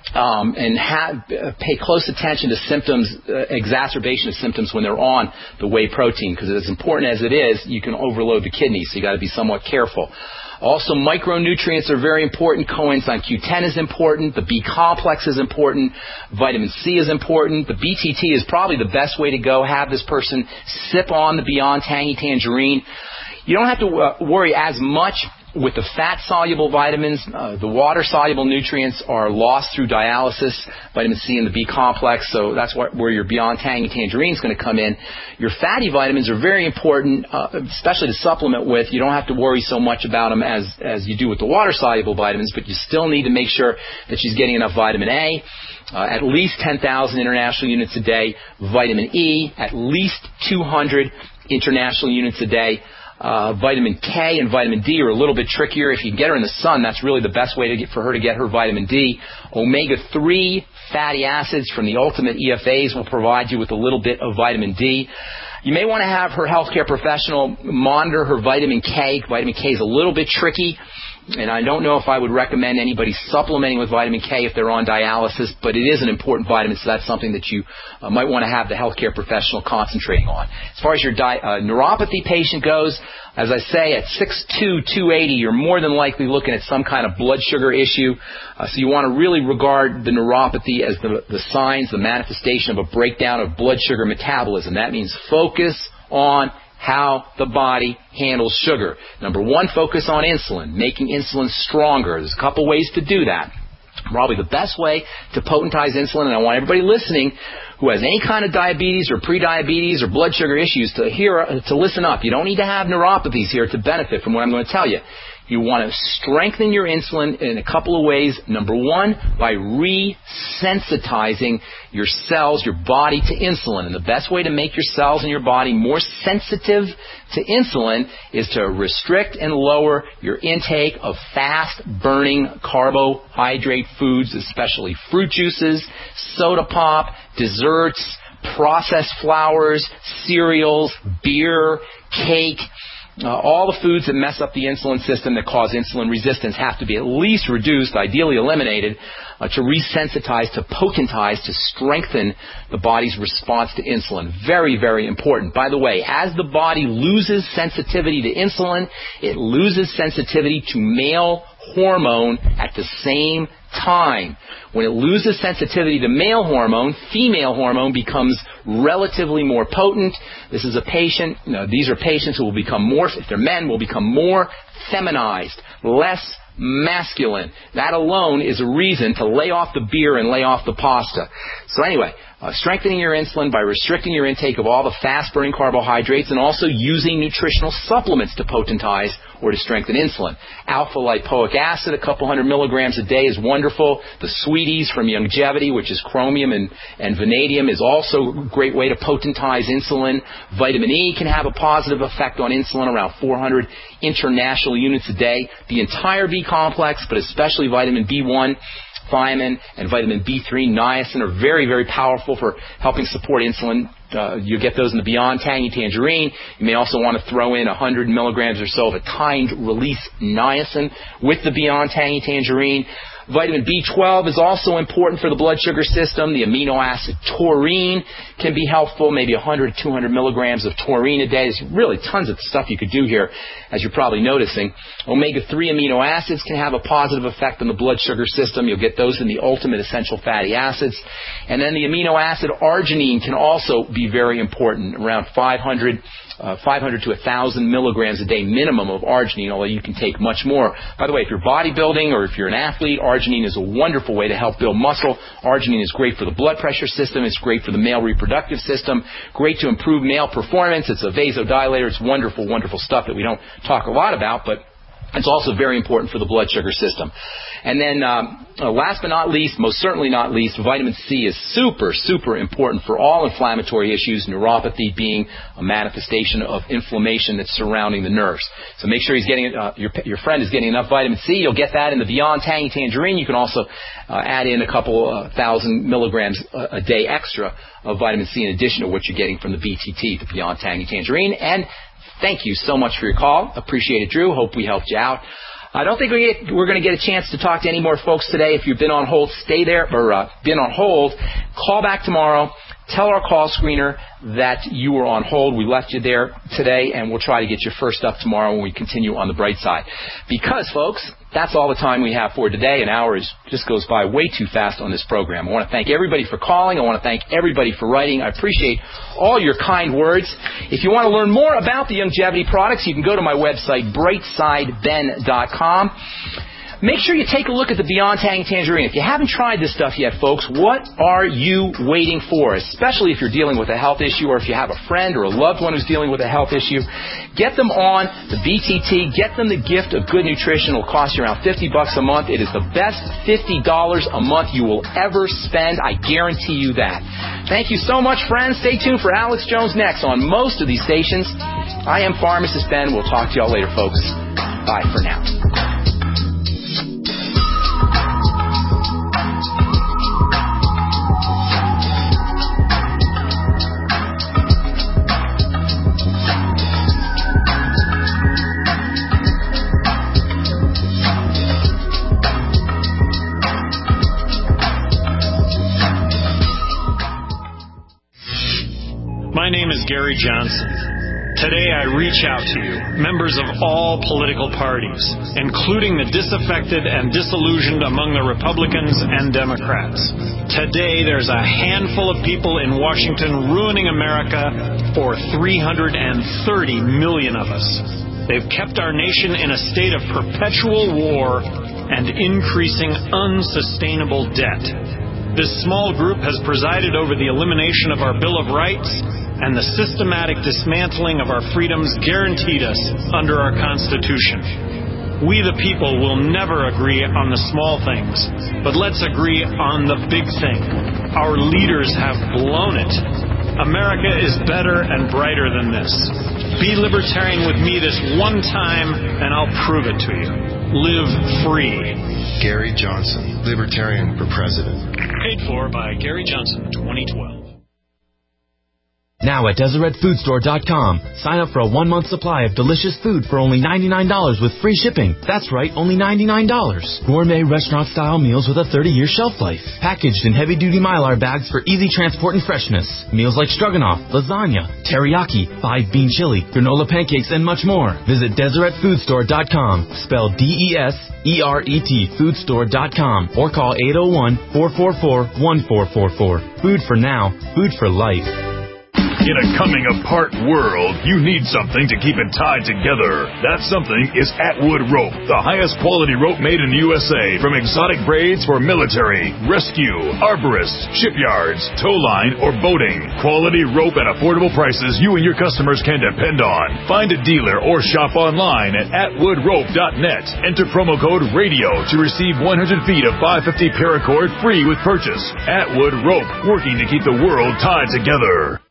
Speaker 2: And pay close attention to symptoms, exacerbation of symptoms when they're on the whey protein, because as important as it is, you can overload the kidneys, so you got to be somewhat careful. Also, micronutrients are very important. Coenzyme Q10 is important. The B complex is important. Vitamin C is important. The BTT is probably the best way to go. Have this person sip on the Beyond Tangy Tangerine. You don't have to worry as much with the fat-soluble vitamins. The water-soluble nutrients are lost through dialysis, vitamin C and the B complex, so that's where your Beyond Tangy Tangerine is going to come in. Your fatty vitamins are very important, especially to supplement with. You don't have to worry so much about them as you do with the water-soluble vitamins, but you still need to make sure that she's getting enough vitamin A, at least 10,000 international units a day, vitamin E, at least 200 international units a day. Vitamin K and vitamin D are a little bit trickier. If you can get her in the sun, that's really the best way for her to get her vitamin D. Omega-3 fatty acids from the Ultimate EFAs will provide you with a little bit of vitamin D. You may want to have her healthcare professional monitor her vitamin K. Vitamin K is a little bit tricky, and I don't know if I would recommend anybody supplementing with vitamin K if they're on dialysis, but it is an important vitamin, so that's something that you might want to have the healthcare professional concentrating on. As far as your neuropathy patient goes, as I say, at 6'2", 280, you're more than likely looking at some kind of blood sugar issue, so you want to really regard the neuropathy as the signs, the manifestation of a breakdown of blood sugar metabolism. That means focus on how the body handles sugar. Number one, focus on insulin, making insulin stronger. There's a couple ways to do that. Probably the best way to potentize insulin, and I want everybody listening who has any kind of diabetes or pre-diabetes or blood sugar issues to listen up. You don't need to have neuropathies here to benefit from what I'm going to tell you. You want to strengthen your insulin in a couple of ways. Number one, by resensitizing your cells, your body to insulin. And the best way to make your cells in your body more sensitive to insulin is to restrict and lower your intake of fast-burning carbohydrate foods, especially fruit juices, soda pop, desserts, processed flours, cereals, beer, cake. All the foods that mess up the insulin system that cause insulin resistance have to be at least reduced, ideally eliminated, to resensitize, to potentize, to strengthen the body's response to insulin. Very, very important. By the way, as the body loses sensitivity to insulin, it loses sensitivity to male hormone at the same time. When it loses sensitivity to male hormone, female hormone becomes relatively more potent. This is a patient, these are patients who will become more, if they're men, will become more feminized, less masculine. That alone is a reason to lay off the beer and lay off the pasta. So anyway, strengthening your insulin by restricting your intake of all the fast-burning carbohydrates and also using nutritional supplements to potentize or to strengthen insulin. Alpha-lipoic acid, a couple hundred milligrams a day is wonderful. The Sweeties from Youngevity, which is chromium and vanadium, is also a great way to potentize insulin. Vitamin E can have a positive effect on insulin, around 400 international units a day. The entire B complex, but especially vitamin B1, thiamine, and vitamin B3, niacin, are very, very powerful for helping support insulin. You get those in the Beyond Tangy Tangerine. You may also want to throw in 100 milligrams or so of a timed-release niacin with the Beyond Tangy Tangerine. Vitamin B12 is also important for the blood sugar system. The amino acid taurine can be helpful, maybe 100 to 200 milligrams of taurine a day. There's really tons of stuff you could do here, as you're probably noticing. Omega-3 amino acids can have a positive effect on the blood sugar system. You'll get those in the ultimate essential fatty acids. And then the amino acid arginine can also be very important, around 500 to 1,000 milligrams a day minimum of arginine, although you can take much more. By the way, if you're bodybuilding or if you're an athlete, arginine is a wonderful way to help build muscle. Arginine is great for the blood pressure system. It's great for the male reproductive system. Great to improve male performance. It's a vasodilator. It's wonderful, wonderful stuff that we don't talk a lot about, but it's also very important for the blood sugar system. And then last but not least, most certainly not least, vitamin C is super, super important for all inflammatory issues, neuropathy being a manifestation of inflammation that's surrounding the nerves. So make sure he's getting your friend is getting enough vitamin C. You'll get that in the Beyond Tangy Tangerine. You can also add in a couple thousand milligrams a day extra of vitamin C in addition to what you're getting from the BTT, the Beyond Tangy Tangerine. And thank you so much for your call. Appreciate it, Drew. Hope we helped you out. I don't think we're going to get a chance to talk to any more folks today. If you've been on hold, stay there, or been on hold, call back tomorrow. Tell our call screener that you were on hold. We left you there today, and we'll try to get you first up tomorrow when we continue on the bright side. Because, folks, that's all the time we have for today. An hour just goes by way too fast on this program. I want to thank everybody for calling. I want to thank everybody for writing. I appreciate all your kind words. If you want to learn more about the Youngevity products, you can go to my website, brightsideben.com. Make sure you take a look at the Beyond Tangy Tangerine. If you haven't tried this stuff yet, folks, what are you waiting for? Especially if you're dealing with a health issue or if you have a friend or a loved one who's dealing with a health issue. Get them on the BTT. Get them the gift of good nutrition. It will cost you around $50 a month. It is the best $50 a month you will ever spend. I guarantee you that. Thank you so much, friends. Stay tuned for Alex Jones next on most of these stations. I am Pharmacist Ben. We'll talk to y'all later, folks. Bye for now.
Speaker 18: My name is Gary Johnson. Today I reach out to you, members of all political parties, including the disaffected and disillusioned among the Republicans and Democrats. Today there's a handful of people in Washington ruining America for 330 million of us. They've kept our nation in a state of perpetual war and increasing unsustainable debt. This small group has presided over the elimination of our Bill of Rights and the systematic dismantling of our freedoms guaranteed us under our Constitution. We the people will never agree on the small things, but let's agree on the big thing. Our leaders have blown it. America is better and brighter than this. Be libertarian with me this one time, and I'll prove it to you. Live free.
Speaker 19: Gary Johnson, Libertarian for President.
Speaker 18: Paid for by Gary Johnson, 2012.
Speaker 20: Now at DeseretFoodStore.com, sign up for a 1-month supply of delicious food for only $99 with free shipping. That's right, only $99. Gourmet restaurant-style meals with a 30-year shelf life. Packaged in heavy-duty Mylar bags for easy transport and freshness. Meals like stroganoff, lasagna, teriyaki, 5-bean chili, granola pancakes, and much more. Visit DeseretFoodStore.com, spelled DESERET, foodstore.com, or call 801-444-1444. Food for now, food for life.
Speaker 7: In a coming-apart world, you need something to keep it tied together. That something is Atwood Rope, the highest quality rope made in the USA, from exotic braids for military, rescue, arborists, shipyards, tow line, or boating. Quality rope at affordable prices you and your customers can depend on. Find a dealer or shop online at atwoodrope.net. Enter promo code RADIO to receive 100 feet of 550 paracord free with purchase. Atwood Rope, working to keep the world tied together.